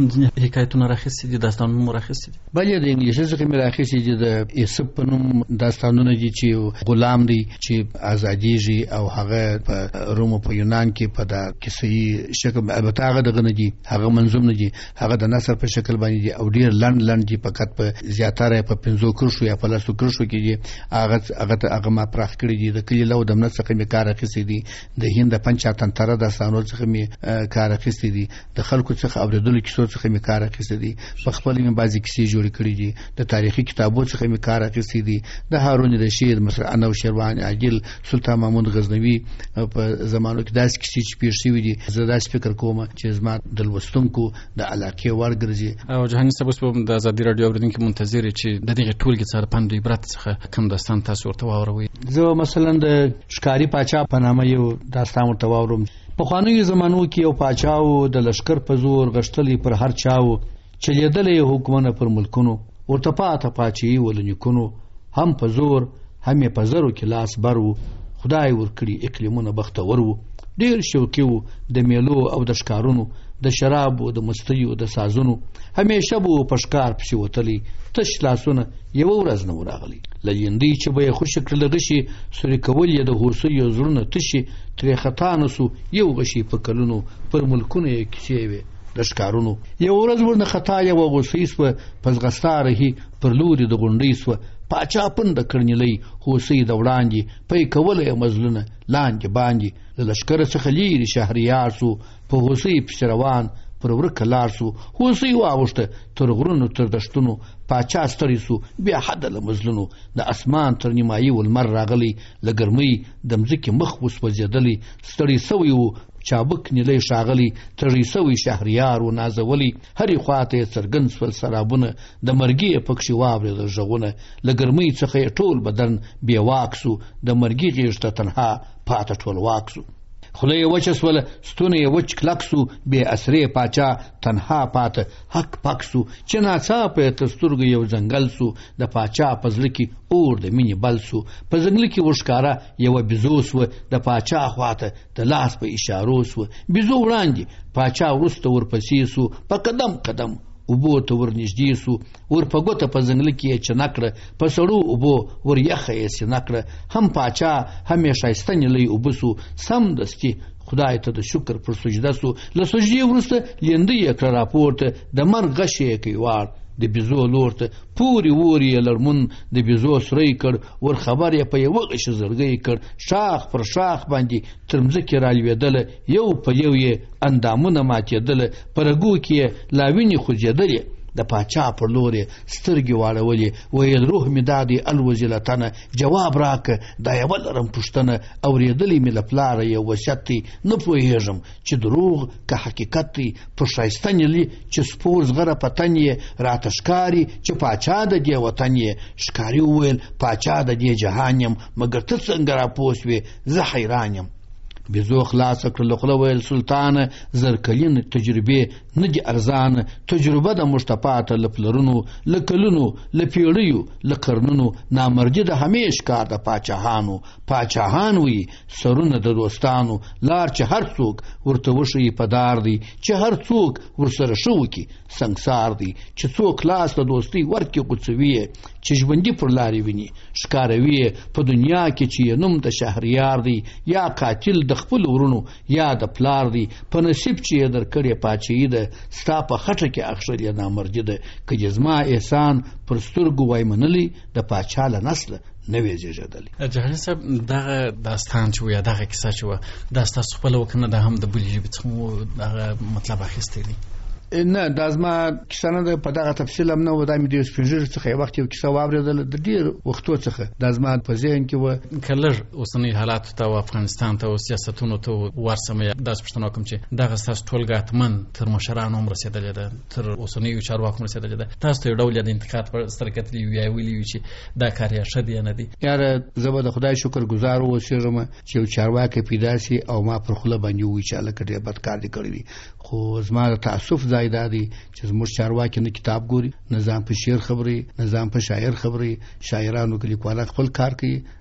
ځینې حکایتونه راخیستي دي، داستانونه مو راخیستي دي؟ بلې د انګلیسي څخه مې راخیستي دي. د ایسپ په نوم داستانونه دي چې غلام دی چې ازادیږي او هغه په روم او په یونان کې په دا کیسې شکل، البته هغه دغه نه دي، هغه منظوم نه دي، هغه د نثر په شکل باندې دي او ډیر لنډ لنډ دي، فقط په زیاتره په پنځو کرښو یا په لسو کرښو کې دي. هغه هغه هغه ما پراخ کړی دي. د کلی لو د امنیت څخه مې کار اخیستی دي، د هند پنچاتنتره داستانونو څخه مې کار اخیستی دي، د خلکو څخه اورېدلو کیسو څخه مې کار اخیستی دي، په خپل مې بعضی کیسې جوړې کړې دي، د تاریخي کتابو څخه مې کار اخیستی دي، د هارون رشید، مصر انوشیروان، عاجل، سلطان محمود غزنوي په زمانو کې داسې کیسې چې پیښ شوي دي. زه داسې فکر کوم چې زما د لوستونکو د علاقې وړ ګرځي. او جهاني صاحب اوس د ازادي راډیو اوریدونکو منتظر چې د دغه ټولګي څخه پند عبرت څخه کوم داستان تاسو ورته واوروي؟ زه مثلا د ښکاری پاچا په نامه یو داستان ورته واورم. په خوانیو زمانو کې یو پاچاو د لشکر په زور غشتلی پر هر چاو، چلیدلې حکمونه پر ملکونو، ورته پاته پاچي ولنیکونو، هم په زور هم په زرو کې لاس برو، خدای ورکړي اقلیمونه بختور وو. ډیر شوقي وو د میلو او د ښکارونو، د شرابو، د مستیو، د سازونو، همیشه بو په ښکار پسې وتلی، تش لاسونه یوه ورځ نه راغلی. لجندی چې به یې خوشې کړله غشي، سوري کول یې د هوسیو زړونه تشي، ترې خطا نسو یو غشي په کلونو، پر ملکونو یې کیسې وې د ښکارونو. یو ورځ ورنه خطا یوه غوسۍ سوه، په ځغستا رهي پر لوري د غونډۍ سوه، پاچا پنده کړنیلی هوسۍ د وړاندې، پی کوله یې مزلونه لاندې باندې، د لشکره څخه لیرې شهریار سو، په هوسۍ پسې روان پر ورکه لار سو. هوسۍ واوښته تر غرونو تر دشتونو، پاچا ستړی سو بیا حده له مزلونو، د اسمان تر نیمایي ولمر راغلی، له ګرمۍ د مځکې مخ وسوځېدلی، ستړی سوی و چابک نیلی ښاغلی، تږی سوی شهریار و نازولی، هرې خواته یې څرګند سول سرابونه، د مرګي یې پکښې واورېدل غږونه، له ګرمۍ څخه یې ټول بدن بې واک سو، د مرګي غېږ ته تنها پاته ټول واک سو. خوله یې وچه سوله، ستونی یې وچ کلک سو، بې اسرې پاچا تنها پاته حق پک سو، چې ناڅاپه یې تر سترګو یو ځنګل سو، د پاچا په زړه کې اور د مینې بل سو. په ځنګل کې ورښکاره یوه بیزو سوه، د پاچا خواته د لاس په اشارو سوه. بیزو وړاندې، پاچا وروسته ورپسې سو، په قدم قدم اوبو ته ورنږدې سو، ور په ګوته په ځنګله کې یې چنه کړه، په سړو اوبو ور یخه یې سینه کړه. هم پاچا هم یې ښایسته نیلی اوبه سو، سمدستي خدای ته د شکر پر سجده سو. له سجدې وروسته لیندۍ یې کړه راپورته، د مرګ غش یې کوي واړ د بیزو لور ته، پورې وورې یې لړمون د بیزو سری کړ، ور خبر یې په یوه غشي زړګی کړ، شاخ پر شاخ باندې تر مځکې رالوېدله، یو په یو یې اندامونه ماتېدله، په رګو کې یې لاوینې خوځېدلې، د پاچا پر لور یې سترګې واړولې، ویل روح مې دا دی الوزي له تنه، جواب راکه دا یوه لرم پوښتنه، اورېدلی مې له پلاره یو وصیت دی، نه پوهېږم چې دروغ که حقیقت دی، پر ښایسته نیلي چې سپور زغره په تن یې راته ښکاري چې پاچا د دې وطن یې. ښکاري وویل پاچا د دې جهان یم، مګر ته څنګه راپوه سوې، زه حیران یم. بیزو خلاصه کړله خوله، ویل سلطانه زرکلین تجربې نه دي ارزانه، تجربه د موږ ته پاته له پلرونو، له کلونو، له پیړیو، له قرنونو، نامردي د همیش کار د پاچاهانو. پاچاهان وي سرونه د دوستانو، لار چې هر څوک ورته وښیي په دار دی، چې هر څوک ورسره ښه وکړي سنګسار دی، چې څوک لاس د دوستۍ ورکړي غوڅوي، چې ژوندي پر لارې ویني ښکاروي، په دنیا کې چې یې نوم د شهریار دی، یا قاتل د خپل ورونو یا د پلار دی، په نصیب چې یې درکړې پاچاهي ده، ستا په خټه کې اخښل یې نامردي ده، که دې زما احسان پر سترګو وای منلی، د پاچا له نسله نه وې زېږېدلی. جهاني صاحب دغه داستان چې و یا دغه کیسه چې و دا ستاسو خپله و که نه دا هم د بلې ژبې څخه مو دغه مطلب اخیستی دی؟ نه دا زما کیسه نه ده، په دغه تفصیل هم نه و، دا مې د یو سپین ږیري څخه یو وخت یو کیسه واورېدله د ډېر وختو څخه، دا زما په ذهن کې وه. که لږ اوسنۍ حالاتو ته او افغانستان ته او سیاستونو ته ورسمه، داسې پوښتنه وکړم چې دغه ستاسو ټولګه حتماً تر مشرانو هم رسېدلې ده، تر اوسنیو چارواکو هم رسېدلې ده، تاسو ته یو ډول د انتقاد په سترګه کتلي وي یا ویلي وي چې دا کار یا ښه دی یا نه دی؟ یاره زه به د خدای شکر ګزار واوسېږم چې یو چارواکی پیدا سي او ما پر خوله باندې ووایي چې هلکه ډېر بد کار دې کړی دی. خو زما د تاسف ځای دا دی چې زموږ چارواکي نه کتاب ګوري، نه ځان په شعر خبري، نه ځان په شاعر خبري، شاعرانو کې لیکوالان خپل کار کوي،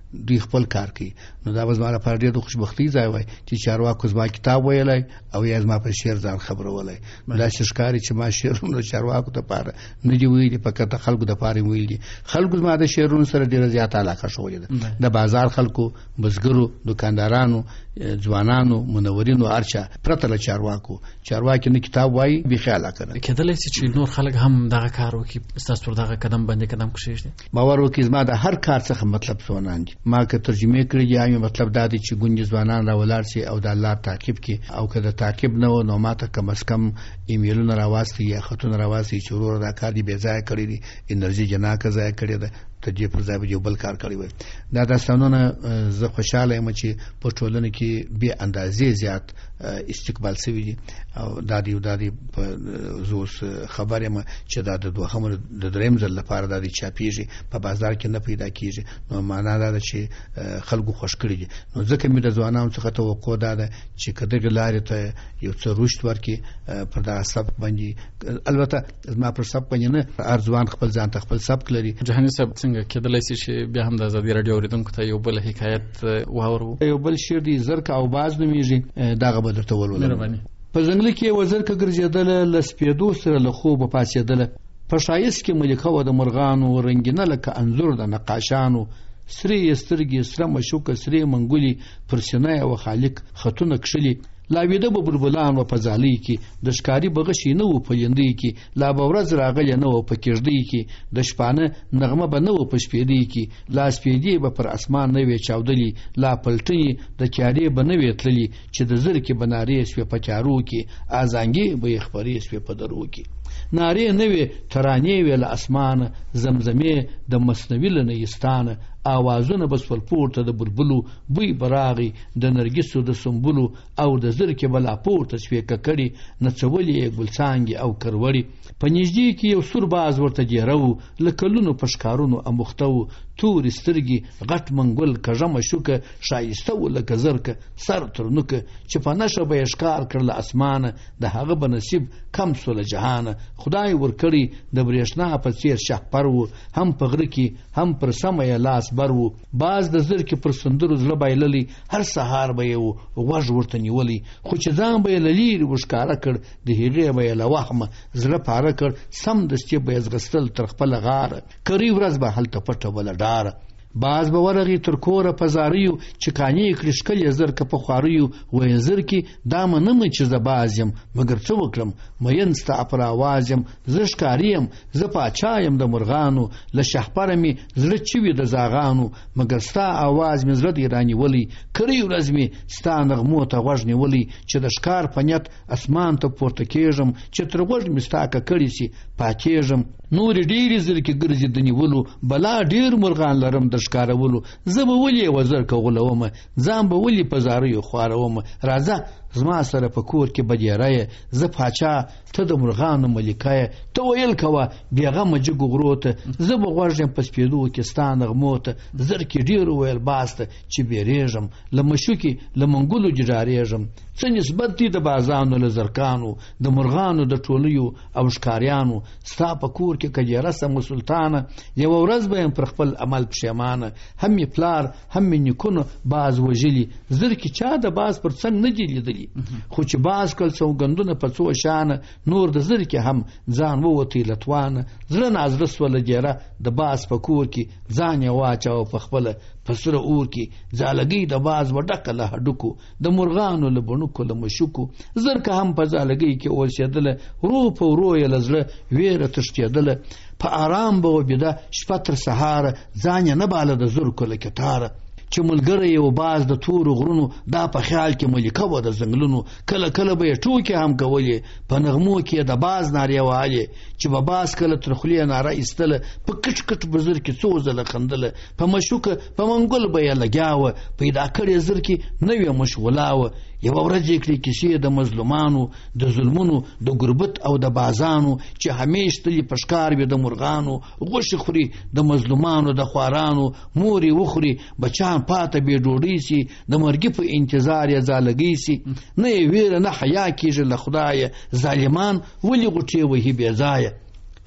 دوی خپل کار کوي. نو دا زما لپاره ډېر د خوشبختۍ ځای وای چې چارواکو زما کتاب ویلی او یا زما په شعر ځان خبرولی. داسې ښکاري چې ما شعرونه چارواکو دپاره نه دي ویلي، فقط د خلکو دپاره مې ویلي. خلکو زما د شعرونو سره ډېره زیاته علاقه ښودلې ده، د بازار خلکو، بزګرو، دکاندارانو، ځوانانو، منورینو، هر چا پرته له چارواکو. چارواکي نه کتاب وایي بیخي علاقه نه. کېدلی شي چې نور خلک هم دغه کار وکړي، ستاسو پر دغه قدم باندې قدم کښېږدي. باور وکړئ زما د هر کار څخه مطلب ځوانان دي. ما که ترجمې کړي یا مې مطلب دا دی چې ګونجې ځوانان راولاړ شي او د الله تعقیب کړي، او که د تعقیب نه و نو ما ته کم از کم ایمیلونه راواستي یا خطونه راواستي چې وروره دا کار دې بې ځایه کړی دی، انرژي جناکه ضایع کړې ده، ته دې پر ځای به یو بل کار کړی وای. دا داستانونه زه خوشحاله یم چې په ټولنه کې بې اندازې زیات استقبال شوي دي. او دا دی دا دی زه اوس خبر یم چې دا د دوهم د درېیم ځل لپاره دا دی چاپېږي، په بازار کې نه پیدا کېږي. نو معنا دا ده چې خلکو خوښ کړي دي. نو ځکه مې د ځوانانو څخه توقع دا ده چې که دغې لارې ته یو څه رشد ورکړي پر دغه سبک باندې. البته زما پر سبک باندې نه، هر ځوان خپل ځان ته خپل سبک لري. جهاني صاحب څنګه کېدلی شي چې بیا هم د ازادي راډیو اورېدونکو ته یو بل حکایت واورو؟ یو بل شعر دی زرکه او باز نومیږي، دغه به درته ولولم. په ځنګله کې یوه زرکه ګرځېدله، له سپېدو سره له خوبه پاڅېدله. په ښایست کې ملکه وه د مرغانو، رنګینه لکه انځور د نقاشانو. سرې یې سترګې، سره مشوکه، سرې منګولې، پر سینه یې وه خالق خطونه کښلي. لا ویده به بلبلان و په ځالۍ کې، د ښکاري بغشي نه و په لیندۍ کې. لا به ورځ راغلې نه و په کېږدۍ کې، د شپانه نغمه به نه و په شپېدۍ کې. لا سپېدې به پر اسمان نه وې چاودلي، لا پلټنې د تیارې به نه وې تللي، چې د زرکې به نارې سوې په تیارو کې، ازانګې به یې خپرې سوې په درو کې. نارې نه وې ترانې وې له اسمانه، زمزمې د مثنوي له نیستانه. آوازونه به سول پورته د بلبلو، بوی به راغی د نرګسو د سنبلو، او د زرکې به لا پورته سوې ککړې، نڅولې یې ګلڅانګې او کروړې. په نږدې کې یو سور باز ورته دیره و، له کلونو په ښکارونو اموخته و. تورې سترګې، غټ منګول، کږه مشوکه، ښایسته و لکه زرکه، سر ترنوکه، چې په نښه به یې ښکار کړ له اسمانه. د هغه به نصیب کم سو له جهانه. خدای ورکړی د برېښنا په څېر شهپر و، هم په غره کې هم پر سمه یې لاس بر و. باز د زرکې پر سندرو زړه بایللی، هر سهار به یې و غوږ ورته نیولی. خو چې ځان به یې له لیرې وښکاره کړ، د هغې به یې له وهمه زړه پاره کړ. سمدستي به یې ځغستل تر خپله غاره، کرۍ ورځ به هلته پټه وله ډاره. باز به ورغی تر کوره په زاریو، چې کانې کړي ښکلې زرکه په خواریو. ویې زرکې دا منمه چې زه باز یم، مګر څه وکړم مین ستا پر آواز یم. زه ښکاري یم، زه پاچا یم د مرغانو، له شهپره مې زړه چوي د زاغانو. مګر ستا آواز مې زړه دی رانیولی، کرۍ ورځ مې ستا نغمو ته غوږ نیولی. چې د ښکار په نیت اسمان ته پورته کېږم، چې تر غوږ مې ستا ککړې سي پاکېږم. نورې ډېرې زرکې ګرځي د نیولو، بلا ډېر مرغان لرم د ښکارولو. زه به ولې یوه زرکه غولومه، ځان به ولې په زاریو خوارومه. راځه زما سره په کور کې بدیاره یې، زه پاچا ته د مرغانو ملکه یې. ته ویل کوه بېغمه جګو غرو ته، زه به غوږ یم په سپېدو کې ستا نغمو ته. زرکې ډېر وویل باز ته چې بیریږم، له مشوکې له منګلو جډارېږم. څه نسبت دی د بازانو له زرکانو، د مرغانو د ټولیو او ښکاریانو. ستا په کور کې که دې رسم سلطانه، یوه ورځ به یم پر خپل عمل پښیمانه. هم مې پلار هم مې نیکونه باز وژلي، زرکې چا د باز پر څنګ نه دي لیدلي. خو چې باز کل سوګندونه په څو شانه، نور د زرکې هم ځان ووتی له توانه. زړه نازړه سوله دیره د باز په کور کې، ځان یې واچاوه په خپله په سره اور کې. ځالګۍ د باز و ډکه له هډوکو، د مرغانو له بڼکو له مشوکو. زرکه هم په ځالګۍ کې اوسېدله، ورو په ورو یې له زړه ویره تښتېدله. په آرام به وبېده شپه تر سهاره، ځان یې نه باله د زرکو له کتاره. چې ملګری یو باز د تورو غرونو، دا په خیال کې ملکه وه د ځنګلونو. کله کله به یې ټوکې هم کولې، په نغمو کې د باز نارې وهلې. چې به باز کله تر خولې ناره ایستله، په کټ کټ به زرکې څو ځله خندله. په مشوکه په منګل به یې لګیا وه، پیدا کړې زرکې نوې مشغولا وه. یوه ورځ یې کړې کیسې د مظلومانو، د ظلمونو، د غربت او د بازانو. چې همیش تلي په ښکار وي د مرغانو، غوښې خوري د مظلومانو د خوارانو. مورې وخوري بچان پاته بې ډوډۍ سي، د مرګي په انتظار یې ځالګۍ سي. نه یې ویره نه حیا کېږي له خدایه، ظالمان ولې غوټې وهي بې ځایه.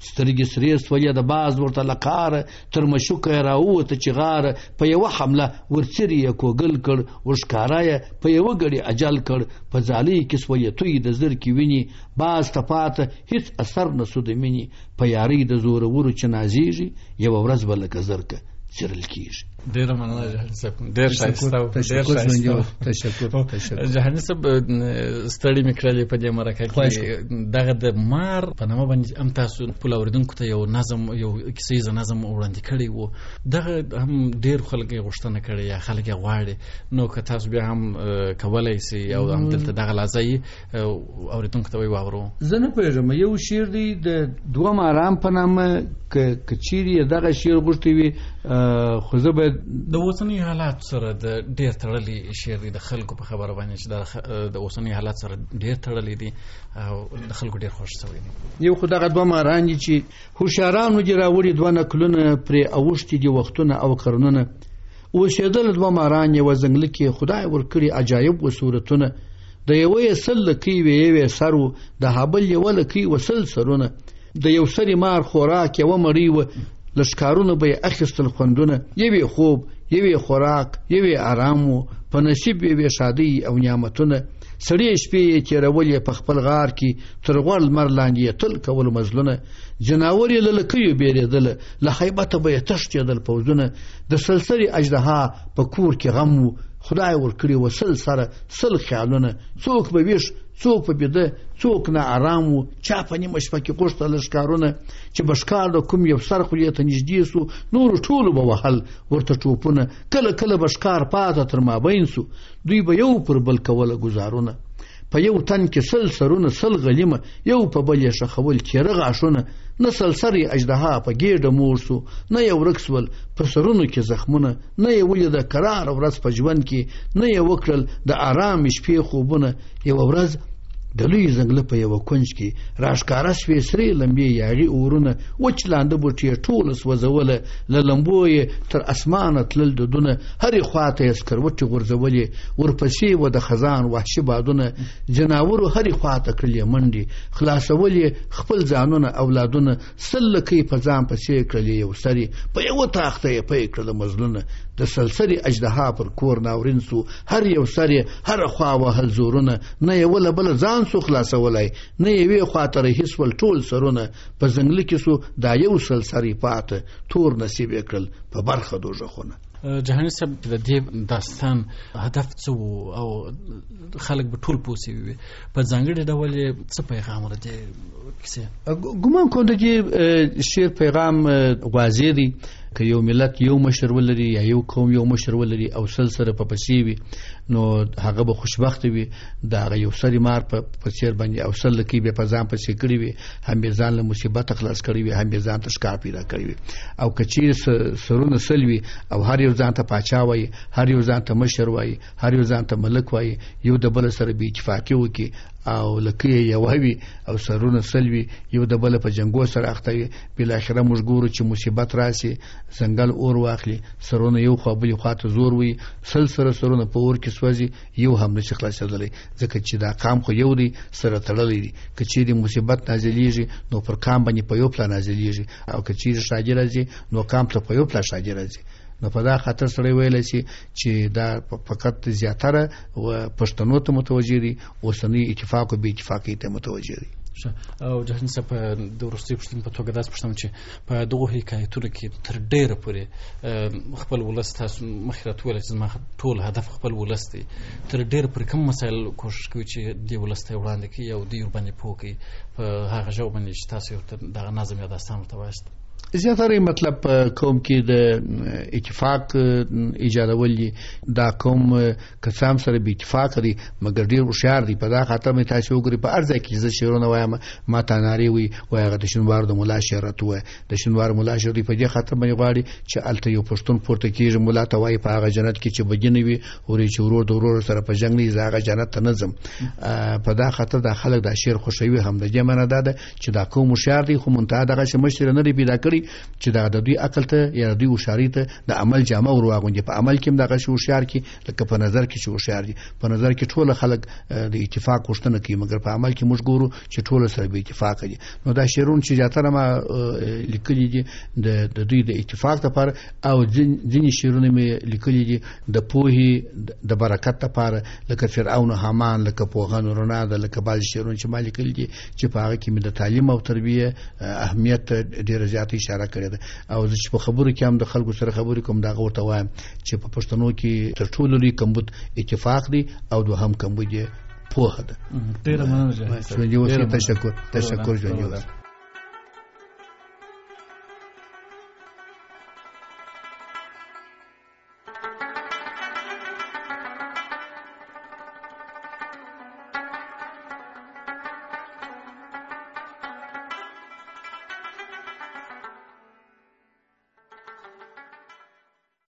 سترګې سرې سولې د باز ورته لکاره تر مشوکه یې راووته چې غاره په یوه حمله ورڅرې یې کوګل کړ ورښکاره یې په یوه ګړي اجل کړ په ځالۍ کې سولې توی د زر کې ویني باز ته پاته هیڅ اثر نه سو د مینې په یارۍ د زورورو چې نازیږي یوه ورځ به لکه زرکه څیرل کېږي. ډېره مننه جهاني صاحب، ډېر ښایسته و. تشکر تشکر. جهاني صاحب ستړي مې کړلې په دې مرکه کې دغه د مار په نامه باندې هم تاسو ټول اورېدونکو ته یو نظم یو کیسه ییز نظم وړاندې کړی و. دغه هم ډېر خلک یې غوښتنه کړې یا خلک یې غواړي، نو که تاسو بیا هم کولی سئ او همدلته دغه لحظه یې اورېدونکو ته واورو. زه نه پوهېږم، یو شعر دی د دوه ماران په نامه، که چیرې دغه شعر غوښتی وي خو زه به د اوسني حالات سره د ډېر تړلی شعر دی، د خلکو په خبره باندې چې د اوسني حالات سره ډېر تړلی دی او د خلکو ډېر خوښ شوی دی. یو خو دغه دوه ماران دي چې هوښیارانو دې راوړي دوه نکلونه پرې اوښتي دي وختونه او قرنونه، اوسېدل دوه ماران یوه ځنګله کې خدای ورکړي عجایب و صورتونه، د یوه یې سل لکۍ وې یوې سر و د هابل یوه لکۍ و سل سرونه، د یو سري مار خوراک یوه مړۍ وه لښکارونه به یې اخیستل خوندونه، یوې خوب یوې خوراک یوې آرام و په نصیب یوې شادۍ او نعمتونه، سړې شپې یې تېرولې په خپل غار کې تر غوړ لمر لاندې یې تل کول مزلونه، جناور یې له لکیو بیرېدله له خیبته به یې تښتېدل پوځونه، د سلسلې اژدها په کور کې غم و خدای ورکړي و سل سره سل خیالونه، څوک به ویښ څوک په بیده څوک نه آرام و چا په نیمه شپه کې غوښته لښکارونه، چې به ښکار د کوم یو سر خولې ته نږدې سو نورو ټولو به وهل ورته ټوپونه، کله کله به ښکار پاته تر مابین سو دوی به یو پر بل کوله ګزارونه، په یو تن کې سل سرونه سل غلیمه یو په بل یې ښخول تېره غاښونه، نه سلسرې اژدها په ګېډه موړ سو نه یې ورک سول په سرونو کې زخمونه، نه یې ولیده کراره ورځ په ژوند کې نه یې وکړل د آرامې شپې خوبونه، یوه ورځ د لوی ځنګله په یوه کونج کې راښکاره شوې سرې لمبې یاغي اورونه، وچ لانده بوټي یې ټوله سوځوله له لمبو یې تر اسمانه تلل دودونه، هرې خواته یې سکروټې غورځولې ورپسې و د خزان وحشي بادونه، جناورو هرې خواته کړل یې منډې خلاصول یې خپل ځانونه اولادونه، سل لکۍ په ځان پسې کړل یې یو سرې په یوه تاخته یې پی کړله مزلونه، د سلسلې اژدها پر کور ناورین سو هر یو سر یې هره خوا وهل زورونه، نه یې وله بله ځان سو خلاصولی نه یوې خواته رهي سول ټول سرونه، په ځنګله کې سو دا یو سل سرې پاته تور نصیب یې کړل په برخه دوژخونه. جهاني صاحب د دې داستان هدف څه و او خلک به ټول پوه سوي وي، په ځانګړي ډول یې څه پیغام له دې کیسې؟ ګمان کوم د دې شعر پیغام واضح دی که یو ملت یو مشر ولري یا یو قوم یو مشر ولري او سل سره په پسې وي نو هغه به خوشبخته وي، د هغه یو سري مار په څېر باندې او سل لکۍ به په ځان پسې کړي وي، هم یې ځان له مصیبته خلاص کړی وي، هم یې ځان ته ښکار پیدا کړی وي، او که چیرې سرونه سل وي او هر یو ځان ته پاچا وایي، هر یو ځان ته مشر وایي، هر یو ځان ته ملک وایي، یو د بل سره بې اتفاقي وکړي او لکۍ یې یوه وي او سرونه سل وي یو د بله په جنګو سره اخته وي، بالاخره موږ ګورو چې مصیبت راسي ځنګل اور واخلي سرونه یو خوا بلې خوا ته زور وي، سل سره سرونه په اور کې سوځي یو هم نشي خلاصېدلی، ځکه چې دا قام خو یو دی سره تړلی دی، که چیرې مصیبت نازلیږي نو پر قام باندې په یو پله نازلیږي او که چیرې شاګي راځي نو قام ته په یو پله شاګي راځي، نو په دا خاطر سړی ویلی شي چې دا فقط زیاتره پښتنو ته متوجه دي، اوسنۍ اتفاق او بې اتفاقۍ ته متوجه دي. او جهاني صاحب د وروستۍ پوښتنې په توګه داسې پوښتم چې په دغو حکایتونو کې تر ډېره پورې خپل ولس تاسو مخکې راته وویل چې زما ټول هدف خپل ولس دی، تر ډېره پورې کوم مسایل کوښښ کوي چې دې ولس ته یې وړاندې کړي او دوی ورباندې پوه کړي په هغه ژبه باندې چې تاسو ورته دغه نظم یا داستان ورته وایاست؟ زیاتره مطلب قوم کې د اتفاق ایجادول دي، دا قوم کسان سره به اتفاق دي مګر ډیر هوښیار دي، په دا خاطر مې تاسو وګورئ په هر ځای کې زه شعرونه وایم ما ته نارې وي وایي هغه د شینوار د ملا شعر راته ووایه، د شینوار ملا شعر دوی په دې خاطر باندې غواړي چې هلته یو پښتون پورته کېږي ملا ته وایي په هغه جنت کې چې بګینه وي ورې چې ورور د ورور سره په جنګ نه زه هغه جنت ته نه ځم، په دا خاطر دا خلک دا شعر خوښوي. هم د دې معنی دا ده چې دا قوم هوښیار دی خو منتها دغه مشر نه دی پیدا کړی چې دا د دوی عقل ته یا د دوی هوښیارۍ ته د عمل جامه ور واغوندي. په عمل کې هم دغه شی هوښیار کی لکه په نظر کې چې هوښیار دي. په نظر کې ټول خلک د اتفاق غوښتنه کوي، مګر په عمل کې موږ ګورو چې ټول سره به اتفاق دي. نو دا شعرونه چې زیاتره ما لیکلي دي د د دوی د اتفاق لپاره، او ځینې شعرونه مې لیکلي دي د پوهې د برکت لپاره، لکه فرعون او حامان، لکه پوهان رڼا ده، لکه بعض شعرونه چې ما لیکلي دي چې په هغه کې مې د تعلیم او تربیه اهمیت ډیره زیاته اشاره کړې ده. او زه چې په خبرو کې هم د خلکو سره خبرې کوم دا ورته وایم چې په پښتنو کې تر ټولو لوی کمبود اتفاق دی او دوهم کمبود یې پوهه ده. ډیره مننه. ژوندي اوسئ. تشکر تشکر ژوندي اوسئ.